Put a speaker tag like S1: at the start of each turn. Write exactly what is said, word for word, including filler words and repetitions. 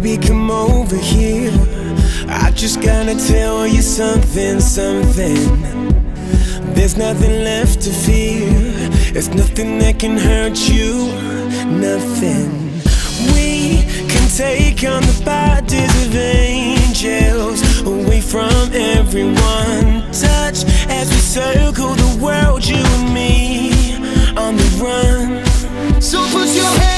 S1: Baby, come over here. I just gotta tell you something, something. There's nothing left to fear. There's nothing that can hurt you, nothing. We can take on the bodies of angels, away from everyone. Touch as we circle the world, you and me on the run. So put your hands